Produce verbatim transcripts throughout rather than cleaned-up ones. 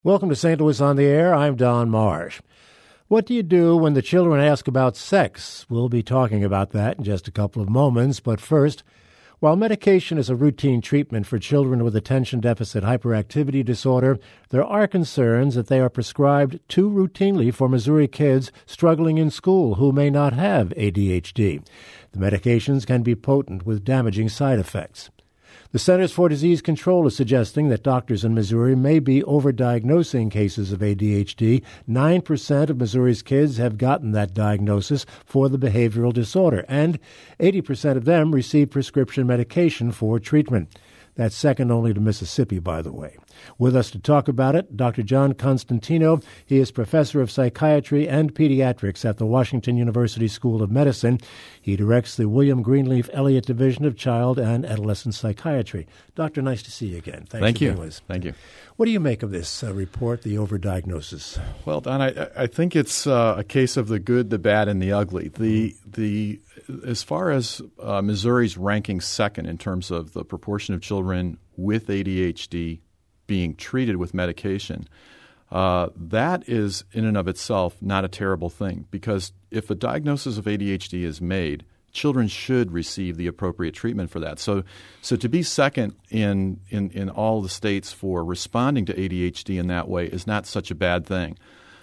Welcome to Saint Louis on the Air. I'm Don Marsh. What do you do when the children ask about sex? We'll be talking about that in just a couple of moments. But first, while medication is a routine treatment for children with attention deficit hyperactivity disorder, there are concerns that they are prescribed too routinely for Missouri kids struggling in school who may not have A D H D. The medications can be potent with damaging side effects. The Centers for Disease Control is suggesting that doctors in Missouri may be overdiagnosing cases of A D H D. Nine percent of Missouri's kids have gotten that diagnosis for the behavioral disorder, and eighty percent of them receive prescription medication for treatment. That's second only to Mississippi, by the way. With us to talk about it, Doctor John Constantino. He is professor of psychiatry and pediatrics at the Washington University School of Medicine. He directs the William Greenleaf Elliott Division of Child and Adolescent Psychiatry. Doctor, nice to see you again. Thanks Thank for you. being with us. Thank you. What do you make of this uh, report, the overdiagnosis? Well, Don, I, I think it's uh, a case of the good, the bad, and the ugly. The the as far as uh, Missouri's ranking second in terms of the proportion of children with A D H D being treated with medication, uh, that is in and of itself not a terrible thing, because if a diagnosis of A D H D is made, children should receive the appropriate treatment for that. So so to be second in, in, in all the states for responding to A D H D in that way is not such a bad thing.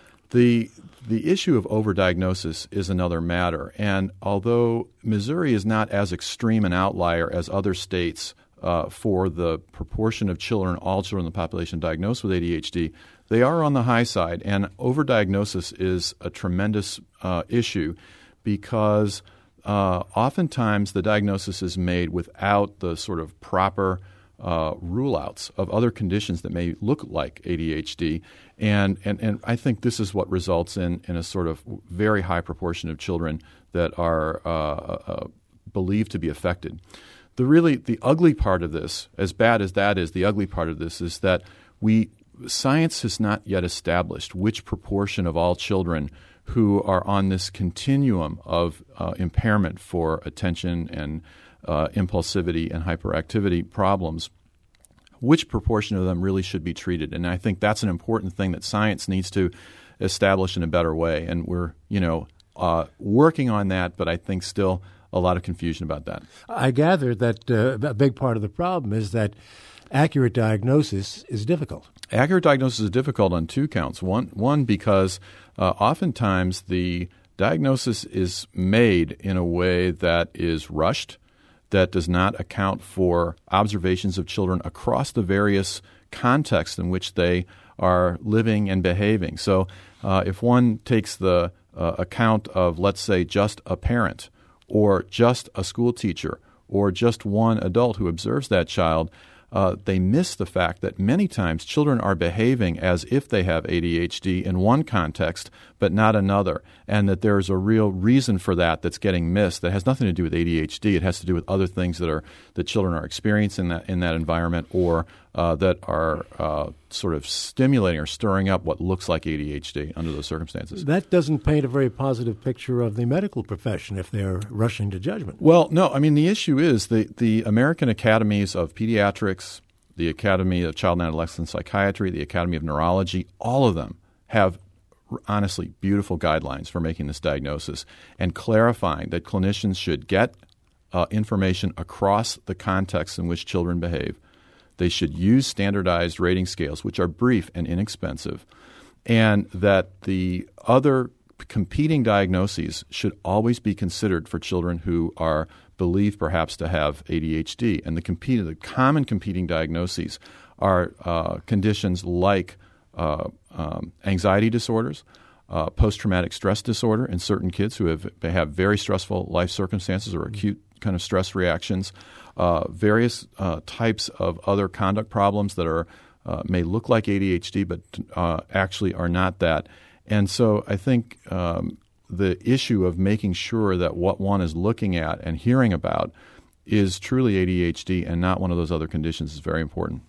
The the issue of overdiagnosis is another matter. And although Missouri is not as extreme an outlier as other states uh, for the proportion of children, all children in the population diagnosed with A D H D, they are on the high side. And overdiagnosis is a tremendous uh, issue because Uh, oftentimes, the diagnosis is made without the sort of proper uh, rule-outs of other conditions that may look like A D H D, and and, and I think this is what results in, in a sort of very high proportion of children that are uh, uh, believed to be affected. The really the ugly part of this, as bad as that is, the ugly part of this is that we science has not yet established which proportion of all children who are on this continuum of uh, impairment for attention and uh, impulsivity and hyperactivity problems, which proportion of them really should be treated. And I think that's an important thing that science needs to establish in a better way. And we're, you know, uh, working on that, but I think still a lot of confusion about that. I gather that uh, a big part of the problem is that accurate diagnosis is difficult. Accurate diagnosis is difficult on two counts. One, one because uh, oftentimes the diagnosis is made in a way that is rushed, that does not account for observations of children across the various contexts in which they are living and behaving. So uh, if one takes the uh, account of, let's say, just a parent or just a school teacher or just one adult who observes that child, Uh, they miss the fact that many times children are behaving as if they have A D H D in one context but not another, and that there's a real reason for that that's getting missed that has nothing to do with A D H D. It has to do with other things that are that children are experiencing in that, in that environment or uh, that are uh, sort of stimulating or stirring up what looks like A D H D under those circumstances. That doesn't paint a very positive picture of the medical profession if they're rushing to judgment. Well, no. I mean, the issue is the, the American Academies of Pediatrics, the Academy of Child and Adolescent Psychiatry, the Academy of Neurology, all of them have honestly beautiful guidelines for making this diagnosis and clarifying that clinicians should get uh, information across the context in which children behave. They should use standardized rating scales, which are brief and inexpensive, and that the other competing diagnoses should always be considered for children who are believed perhaps to have A D H D. And the, compete, the common competing diagnoses are uh, conditions like uh, um, anxiety disorders, uh, post-traumatic stress disorder in certain kids who have, have very stressful life circumstances or acute kind of stress reactions, uh, various uh, types of other conduct problems that are uh, may look like A D H D but uh, actually are not that. And so I think um, the issue of making sure that what one is looking at and hearing about is truly A D H D and not one of those other conditions is very important.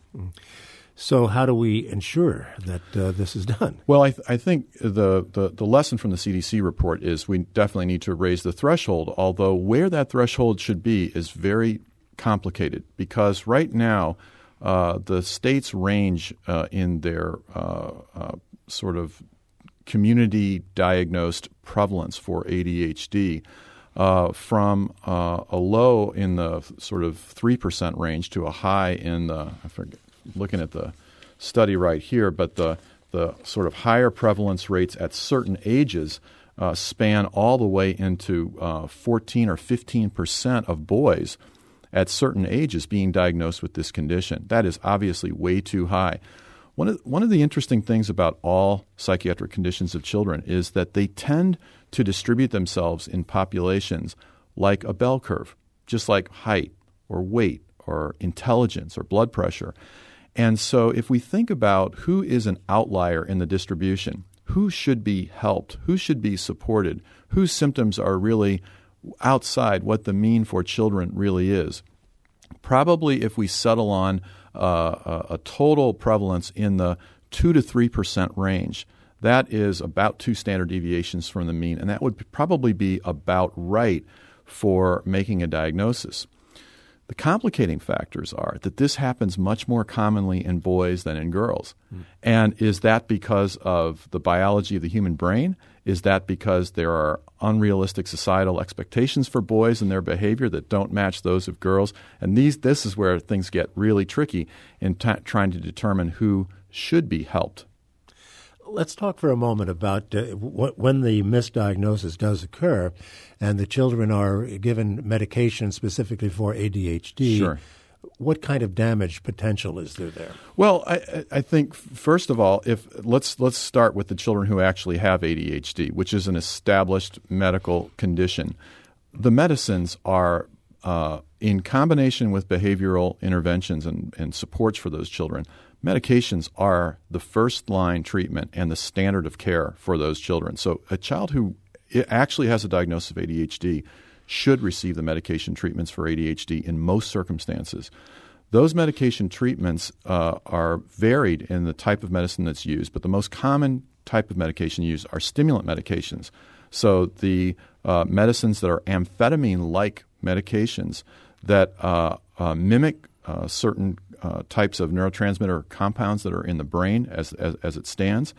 So how do we ensure that uh, this is done? Well, I, th- I think the, the, the lesson from the C D C report is we definitely need to raise the threshold, although where that threshold should be is very complicated because right now uh, the states range uh, in their uh, uh, sort of community diagnosed prevalence for A D H D uh, from uh, a low in the sort of three percent range to a high in the, I forget, looking at the study right here, but the, the sort of higher prevalence rates at certain ages uh, span all the way into uh, fourteen or fifteen percent of boys at certain ages being diagnosed with this condition. That is obviously way too high. One of, one of the interesting things about all psychiatric conditions of children is that they tend to distribute themselves in populations like a bell curve, just like height or weight or intelligence or blood pressure. And so if we think about who is an outlier in the distribution, who should be helped, who should be supported, whose symptoms are really outside what the mean for children really is, probably if we settle on uh, a, a total prevalence in the two to three percent range, that is about two standard deviations from the mean, and that would probably be about right for making a diagnosis. The complicating factors are that this happens much more commonly in boys than in girls. Mm. And is that because of the biology of the human brain? Is that because there are unrealistic societal expectations for boys and their behavior that don't match those of girls? And these, this is where things get really tricky in t- trying to determine who should be helped. Let's talk for a moment about uh, w- when the misdiagnosis does occur and the children are given medication specifically for A D H D. Sure. What kind of damage potential is there there? Well, I, I think, first of all, if let's let's start with the children who actually have A D H D, which is an established medical condition. The medicines are, uh, in combination with behavioral interventions and, and supports for those children, medications are the first-line treatment and the standard of care for those children. So a child who actually has a diagnosis of A D H D should receive the medication treatments for A D H D in most circumstances. Those medication treatments uh, are varied in the type of medicine that's used, but the most common type of medication used are stimulant medications. So the uh, medicines that are amphetamine-like medications that uh, uh, mimic uh, certain uh, types of neurotransmitter compounds that are in the brain as as, as it stands,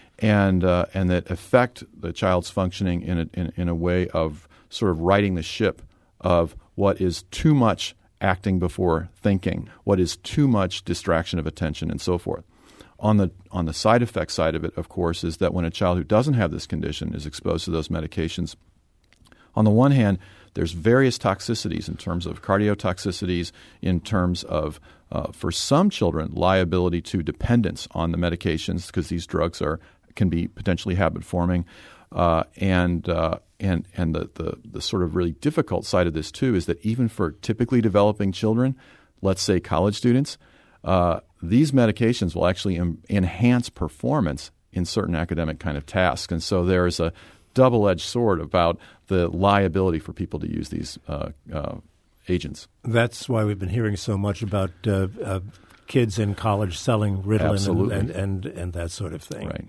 and uh, and that affect the child's functioning in a, in, in a way of sort of righting the ship of what is too much acting before thinking, what is too much distraction of attention, and so forth. On the on the side effect side of it, of course, is that when a child who doesn't have this condition is exposed to those medications, on the one hand, there's various toxicities in terms of cardiotoxicities, in terms of, uh, for some children, liability to dependence on the medications because these drugs are can be potentially habit-forming. Uh, and uh, and and the, the, the sort of really difficult side of this, too, is that even for typically developing children, let's say college students, uh, these medications will actually em- enhance performance in certain academic kind of tasks. And so there is a double-edged sword about the liability for people to use these uh, uh, agents. That's why we've been hearing so much about uh, uh, kids in college selling Ritalin and, and, and, and that sort of thing. Right.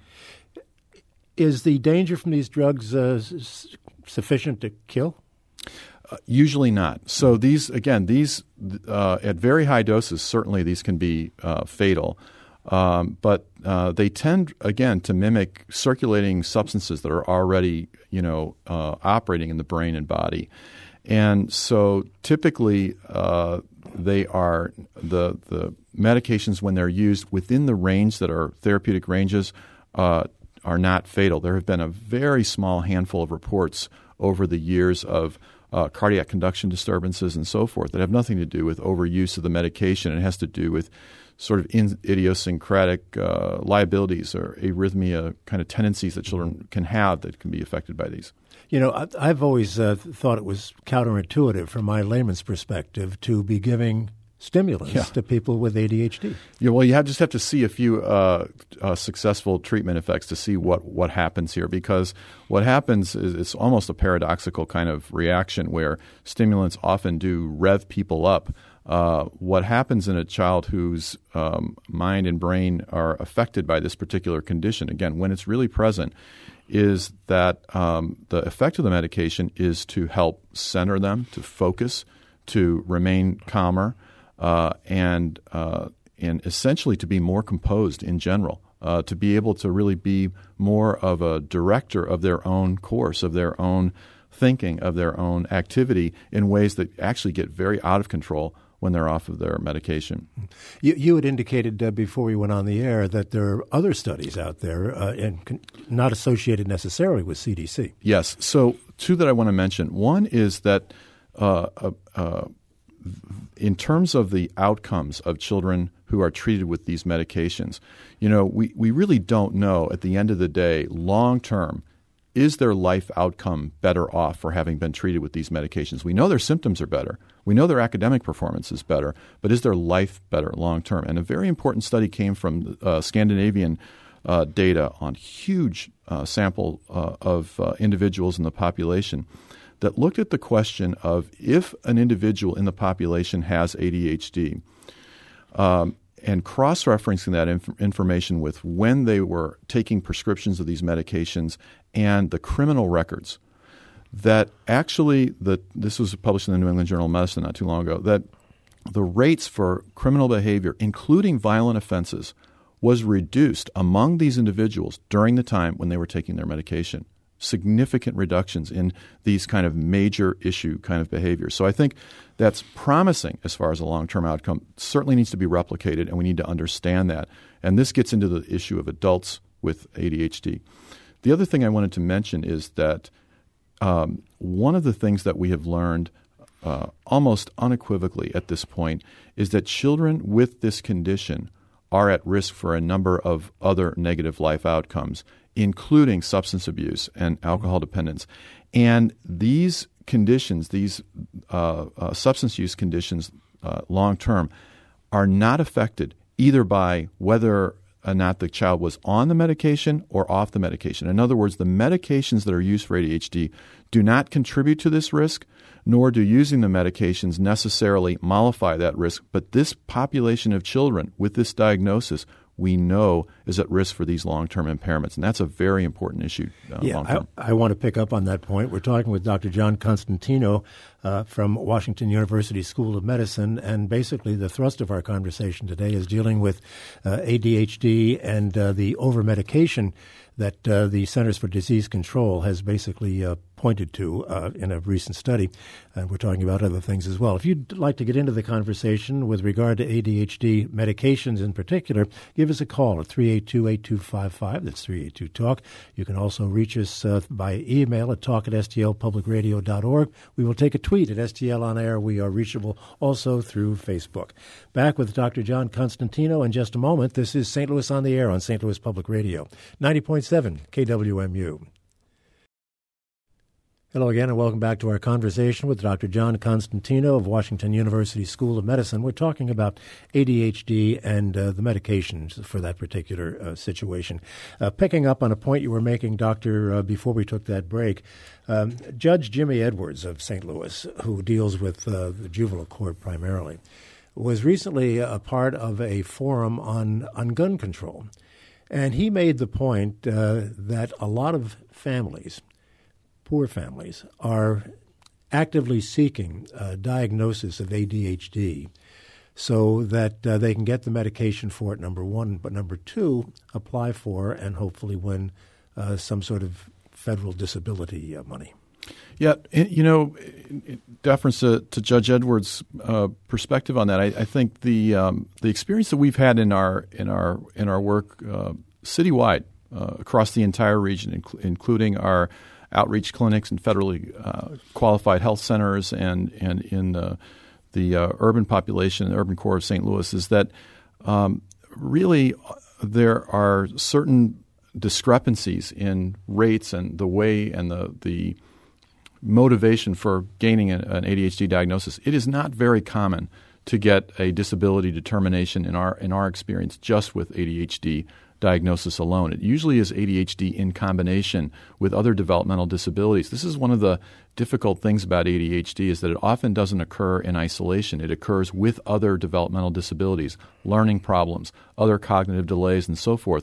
Is the danger from these drugs uh, s- sufficient to kill? Uh, usually not. So these, again, these uh, at very high doses, certainly these can be uh, fatal. Um, but uh, they tend, again, to mimic circulating substances that are already, you know, uh, operating in the brain and body. And so typically uh, they are the the medications, when they're used within the range that are therapeutic ranges, uh, are not fatal. There have been a very small handful of reports over the years of uh, cardiac conduction disturbances and so forth that have nothing to do with overuse of the medication. It has to do with sort of in, idiosyncratic uh, liabilities or arrhythmia kind of tendencies that children can have that can be affected by these. You know, I, I've always uh, thought it was counterintuitive from my layman's perspective to be giving stimulants yeah. to people with A D H D. Yeah, well, you have, just have to see a few uh, uh, successful treatment effects to see what, what happens here, because what happens is it's almost a paradoxical kind of reaction where stimulants often do rev people up. Uh, what happens in a child whose um, mind and brain are affected by this particular condition, again, when it's really present, is that um, the effect of the medication is to help center them, to focus, to remain calmer, uh, and uh, and essentially to be more composed in general, uh, to be able to really be more of a director of their own course, of their own thinking, of their own activity in ways that actually get very out of control when they're off of their medication. You, you had indicated uh, before we went on the air that there are other studies out there uh, and con- not associated necessarily with C D C. Yes. So two that I want to mention. One is that uh, uh, uh, in terms of the outcomes of children who are treated with these medications, you know, we, we really don't know at the end of the day, long term, is their life outcome better off for having been treated with these medications? We know their symptoms are better. We know their academic performance is better, but is their life better long term? And a very important study came from uh, Scandinavian uh, data on huge uh, sample uh, of uh, individuals in the population that looked at the question of if an individual in the population has A D H D, um, and cross-referencing that inf- information with when they were taking prescriptions of these medications and the criminal records, that actually, the, this was published in the New England Journal of Medicine not too long ago, that the rates for criminal behavior, including violent offenses, was reduced among these individuals during the time when they were taking their medication. Significant reductions in these kind of major issue kind of behaviors. So I think that's promising as far as a long-term outcome. Certainly needs to be replicated, and we need to understand that. And this gets into the issue of adults with A D H D. The other thing I wanted to mention is that um, one of the things that we have learned uh, almost unequivocally at this point is that children with this condition are at risk for a number of other negative life outcomes, including substance abuse and alcohol dependence. And these conditions, these uh, uh, substance use conditions uh, long-term, are not affected either by whether or not the child was on the medication or off the medication. In other words, the medications that are used for A D H D do not contribute to this risk, nor do using the medications necessarily mollify that risk. But this population of children with this diagnosis we know is at risk for these long-term impairments. And that's a very important issue uh, yeah, long-term. I, I want to pick up on that point. We're talking with Doctor John Constantino uh, from Washington University School of Medicine, and basically the thrust of our conversation today is dealing with uh, A D H D and uh, the over-medication that uh, the Centers for Disease Control has basically uh, pointed to uh, in a recent study. And we're talking about other things as well. If you'd like to get into the conversation with regard to A D H D medications in particular, give us a call at three eight two, eight two five five. That's three eight two, talk. You can also reach us uh, by email at talk at s t l public radio dot org. We will take a tweet at S T L On Air. We are reachable also through Facebook. Back with Doctor John Constantino in just a moment. This is Saint Louis on the Air on Saint Louis Public Radio, ninety point seven K W M U. Hello again, and welcome back to our conversation with Doctor John Constantino of Washington University School of Medicine. We're talking about A D H D and uh, the medications for that particular uh, situation. Uh, picking up on a point you were making, Doctor, uh, before we took that break, um, Judge Jimmy Edwards of Saint Louis, who deals with uh, the juvenile court primarily, was recently a part of a forum on, on gun control. And he made the point uh, that a lot of families, poor families, are actively seeking a diagnosis of A D H D so that uh, they can get the medication for it, number one, but number two, apply for and hopefully win uh, some sort of federal disability uh, money. Yeah, you know, in deference to, to Judge Edwards' uh, perspective on that, I, I think the um, the experience that we've had in our in our in our work uh, citywide uh, across the entire region, inc- including our outreach clinics and federally uh, qualified health centers, and and in the the uh, urban population, the urban core of Saint Louis, is that um, really there are certain discrepancies in rates and the way and the the motivation for gaining an, an A D H D diagnosis. It is not very common to get a disability determination in our in our experience just with A D H D diagnosis alone. It usually is A D H D in combination with other developmental disabilities. This is one of the difficult things about A D H D, is that it often doesn't occur in isolation. It occurs with other developmental disabilities, learning problems, other cognitive delays, and so forth.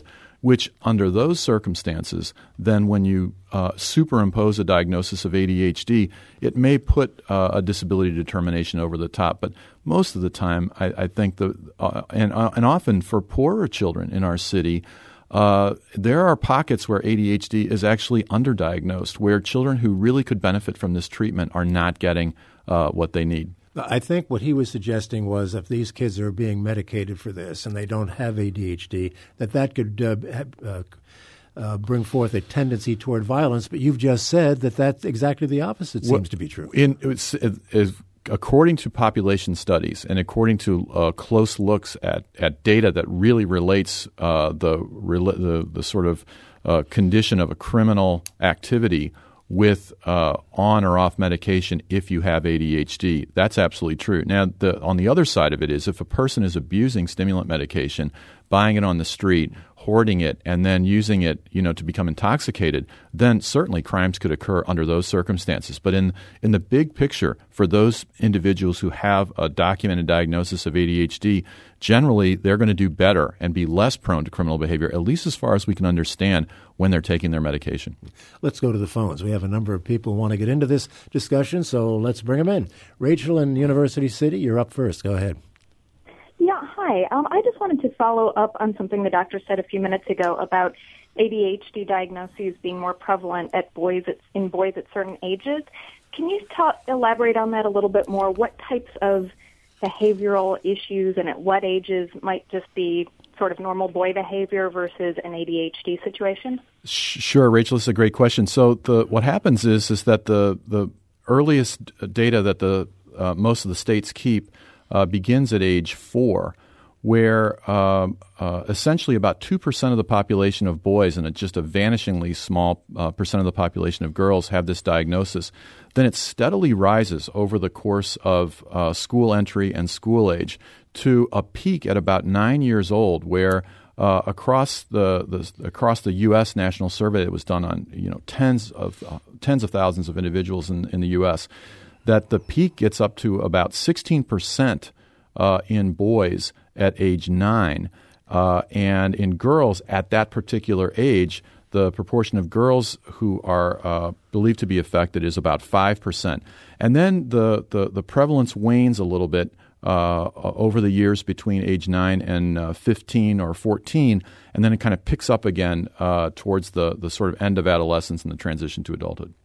which under those circumstances, then when you uh, superimpose a diagnosis of A D H D, it may put uh, a disability determination over the top. But most of the time, I, I think, the uh, and, uh, and often for poorer children in our city, Uh, there are pockets where A D H D is actually underdiagnosed, where children who really could benefit from this treatment are not getting uh, what they need. I think what he was suggesting was if these kids are being medicated for this and they don't have A D H D, that that could uh, uh, uh, bring forth a tendency toward violence. But you've just said that that's exactly the opposite seems well, to be true. In, it's, it, it, according to population studies and according to uh, close looks at, at data that really relates uh, the, the the sort of uh, condition of a criminal activity with uh, on or off medication if you have A D H D, that's absolutely true. Now, the, on the other side of it is if a person is abusing stimulant medication, buying it on the street, hoarding it, and then using it, you know, to become intoxicated, then certainly crimes could occur under those circumstances. But in in the big picture, for those individuals who have a documented diagnosis of A D H D, generally they're going to do better and be less prone to criminal behavior, at least as far as we can understand when they're taking their medication. Let's go to the phones. We have a number of people who want to get into this discussion, so let's bring them in. Rachel in University City, you're up first. Go ahead. Yeah, hi. Um, I just wanted to follow up on something the doctor said a few minutes ago about A D H D diagnoses being more prevalent at boys at, in boys at certain ages. Can you talk, elaborate on that a little bit more? What types of behavioral issues and at what ages might just be sort of normal boy behavior versus an A D H D situation? Sure, Rachel, this is a great question. So the what happens is is that the the earliest data that the uh, most of the states keep Uh, begins at age four, where uh, uh, essentially about two percent of the population of boys and a, just a vanishingly small uh, percent of the population of girls have this diagnosis. Then it steadily rises over the course of uh, school entry and school age to a peak at about nine years old, where uh, across the, the across the U S national survey that was done on you know tens of uh, tens of thousands of individuals in, in the U S, that the peak gets up to about sixteen percent uh, in boys at age nine. Uh, and in girls at that particular age, the proportion of girls who are uh, believed to be affected is about five percent. And then the, the, the prevalence wanes a little bit uh, over the years between age nine and uh, fifteen or fourteen, and then it kind of picks up again uh, towards the, the sort of end of adolescence and the transition to adulthood.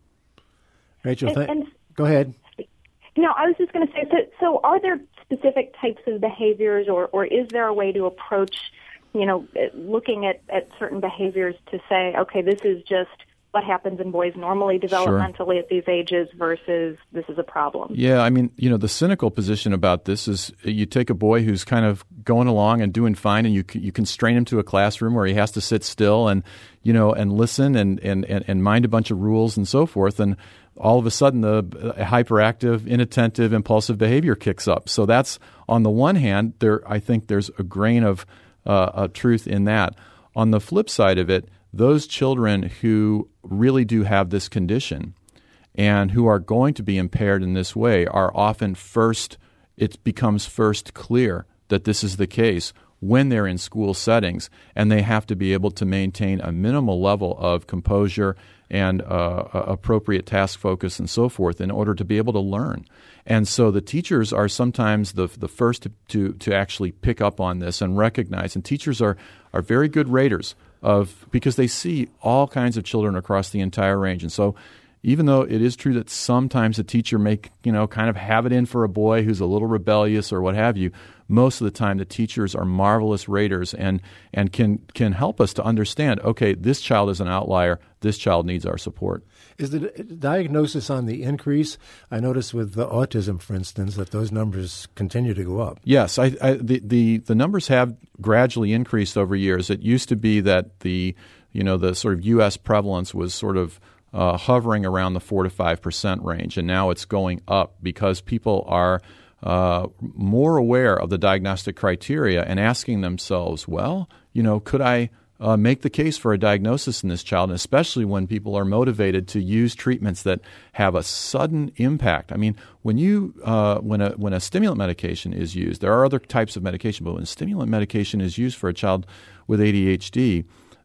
Rachel, th- and, and, go ahead. No, I was just going to say, so, so are there specific types of behaviors or, or is there a way to approach, you know, looking at, at certain behaviors to say, okay, this is just what happens in boys normally developmentally sure. at these ages versus this is a problem? Yeah, I mean, you know, the cynical position about this is you take a boy who's kind of going along and doing fine and you you constrain him to a classroom where he has to sit still and, you know, and listen and, and, and, and mind a bunch of rules and so forth, and all of a sudden the hyperactive, inattentive, impulsive behavior kicks up. So that's, on the one hand, there I think there's a grain of uh, a truth in that. On the flip side of it, those children who really do have this condition and who are going to be impaired in this way are often first, it becomes first clear that this is the case when they're in school settings, and they have to be able to maintain a minimal level of composure and uh, appropriate task focus and so forth in order to be able to learn. And so the teachers are sometimes the the first to, to, to actually pick up on this and recognize, and teachers are, are very good raters of, because they see all kinds of children across the entire range. And so even though it is true that sometimes a teacher may, you know, kind of have it in for a boy who's a little rebellious or what have you, most of the time the teachers are marvelous raters and and can can help us to understand, okay, this child is an outlier, this child needs our support. Is the diagnosis on the increase? I noticed with the autism, for instance, that those numbers continue to go up. Yes, I, I, the, the the numbers have gradually increased over years. It used to be that the you know the sort of U S prevalence was sort of uh, hovering around the four to five percent range, and now it's going up because people are uh, more aware of the diagnostic criteria and asking themselves, well, you know, could I Uh, make the case for a diagnosis in this child, and especially when people are motivated to use treatments that have a sudden impact. I mean, when you uh, when a when a stimulant medication is used, there are other types of medication, but when stimulant medication is used for a child with A D H D,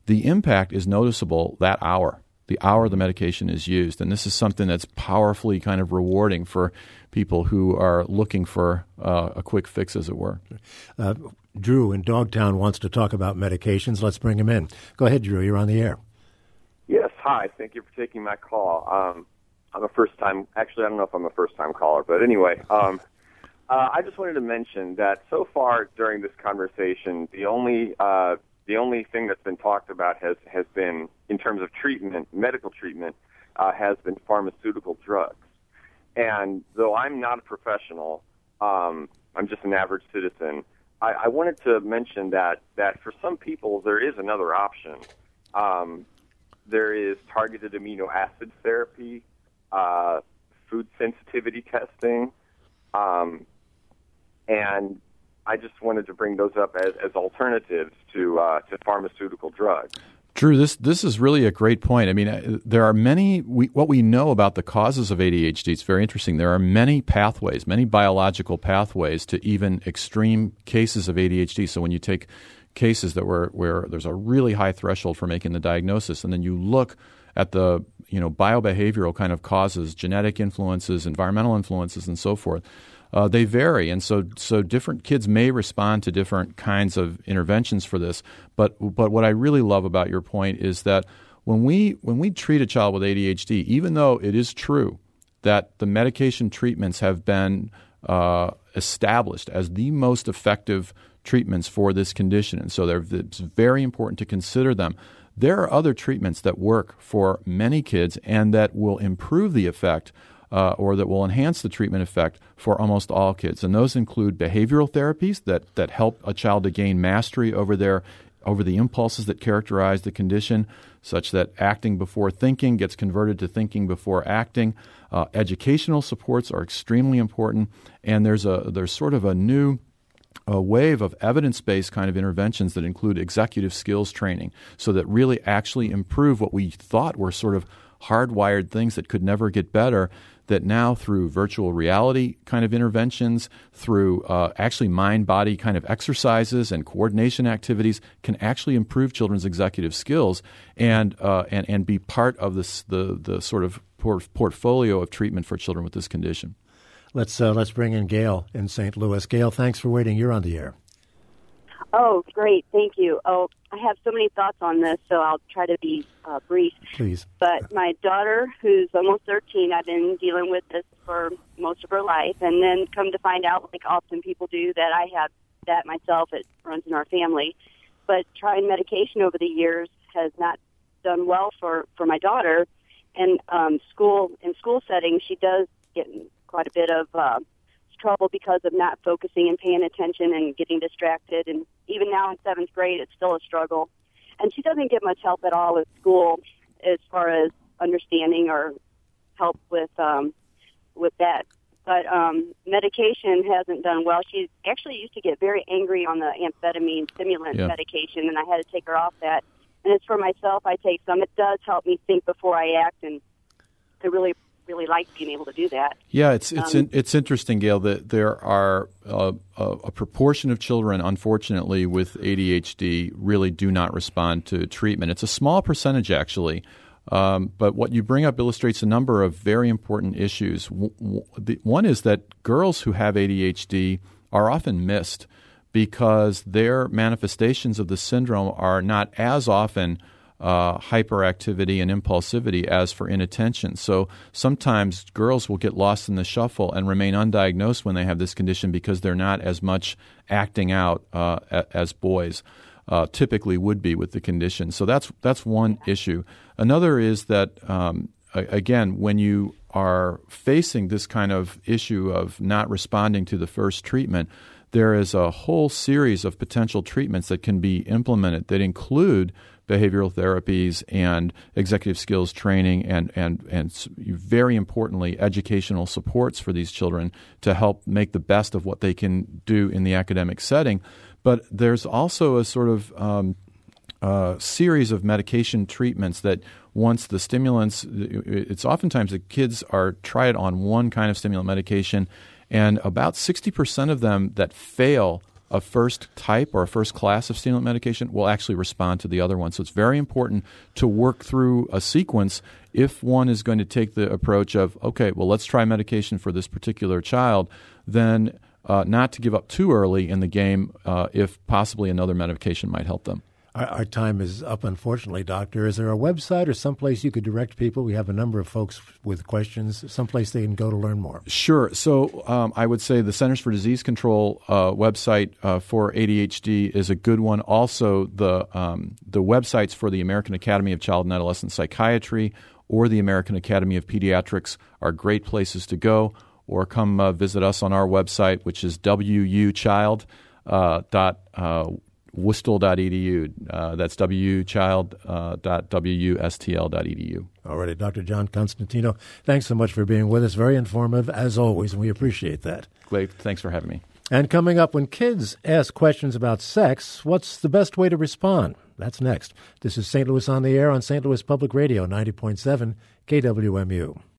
the impact is noticeable that hour, the hour the medication is used. And this is something that's powerfully kind of rewarding for people who are looking for uh, a quick fix, as it were. Uh, Drew in Dogtown wants to talk about medications. Let's bring him in. Go ahead, Drew. You're on the air. Yes, hi. Thank you for taking my call. Um, I'm a first-time – actually, I don't know if I'm a first-time caller, but anyway, um, uh, I just wanted to mention that so far during this conversation, the only uh, the only thing that's been talked about has, has been, in terms of treatment, medical treatment, uh, has been pharmaceutical drugs. And though I'm not a professional, um, I'm just an average citizen, I, I wanted to mention that, that for some people there is another option. Um, there is targeted amino acid therapy, uh, food sensitivity testing, um, and I just wanted to bring those up as, as alternatives to uh, to pharmaceutical drugs. Drew, this this is really a great point. I mean, uh, there are many, we, what we know about the causes of A D H D is very interesting. There are many pathways, many biological pathways to even extreme cases of A D H D. So when you take cases that were where there's a really high threshold for making the diagnosis, and then you look at the you know biobehavioral kind of causes, genetic influences, environmental influences, and so forth, Uh, they vary, and so so different kids may respond to different kinds of interventions for this. But but what I really love about your point is that when we when we treat a child with A D H D, even though it is true that the medication treatments have been uh, established as the most effective treatments for this condition, and so they're, it's very important to consider them. There are other treatments that work for many kids and that will improve the effect Uh, or that will enhance the treatment effect for almost all kids. And those include behavioral therapies that, that help a child to gain mastery over their over the impulses that characterize the condition, such that acting before thinking gets converted to thinking before acting. Uh, educational supports are extremely important, and there's a there's sort of a new a wave of evidence-based kind of interventions that include executive skills training, so that really actually improve what we thought were sort of hardwired things that could never get better, that now through virtual reality kind of interventions, through uh, actually mind-body kind of exercises and coordination activities, can actually improve children's executive skills and uh, and, and be part of this the the sort of por- portfolio of treatment for children with this condition. Let's uh, let's bring in Gail in Saint Louis. Gail, thanks for waiting. You're on the air. Oh, great. Thank you. Oh, I have so many thoughts on this, so I'll try to be uh, brief. Please. But my daughter, who's almost thirteen, I've been dealing with this for most of her life, and then come to find out, like often people do, that I have that myself. It runs in our family. But trying medication over the years has not done well for, for my daughter. And um, school in school settings, she does get quite a bit of uh, trouble because of not focusing and paying attention and getting distracted. And even now in seventh grade, it's still a struggle. And she doesn't get much help at all at school as far as understanding or help with um, with that. But um, medication hasn't done well. She actually used to get very angry on the amphetamine stimulant yeah. medication, and I had to take her off that. And as for myself, I take some. It does help me think before I act, and I really, really like being able to do that. Yeah, it's it's um, in, it's interesting, Gail, that there are uh, a, a proportion of children, unfortunately, with A D H D really do not respond to treatment. It's a small percentage, actually. Um, but what you bring up illustrates a number of very important issues. W- w- the, one is that girls who have A D H D are often missed because their manifestations of the syndrome are not as often uh, hyperactivity and impulsivity as for inattention. So sometimes girls will get lost in the shuffle and remain undiagnosed when they have this condition because they're not as much acting out uh, as boys uh, typically would be with the condition. So that's that's one issue. Another is that, um, again, when you are facing this kind of issue of not responding to the first treatment, there is a whole series of potential treatments that can be implemented that include behavioral therapies and executive skills training and, and, and very importantly, educational supports for these children to help make the best of what they can do in the academic setting. But there's also a sort of um, uh, series of medication treatments that once the stimulants, it's oftentimes the kids are tried on one kind of stimulant medication, and about sixty percent of them that fail a first type or a first class of stimulant medication will actually respond to the other one. So it's very important to work through a sequence if one is going to take the approach of, okay, well, let's try medication for this particular child, then uh, not to give up too early in the game uh, if possibly another medication might help them. Our, our time is up, unfortunately, Doctor. Is there a website or someplace you could direct people? We have a number of folks with questions, someplace they can go to learn more. Sure. So um, I would say the Centers for Disease Control uh, website uh, for A D H D is a good one. Also, the um, the websites for the American Academy of Child and Adolescent Psychiatry or the American Academy of Pediatrics are great places to go, or come uh, visit us on our website, which is w u child dot wustl dot e d u. Uh, that's w child dot w u s t l dot e d u. All righty, Doctor John Constantino, thanks so much for being with us. Very informative, as always, and we appreciate that. Great. Thanks for having me. And coming up, when kids ask questions about sex, what's the best way to respond? That's next. This is Saint Louis on the Air on Saint Louis Public Radio, ninety point seven K W M U.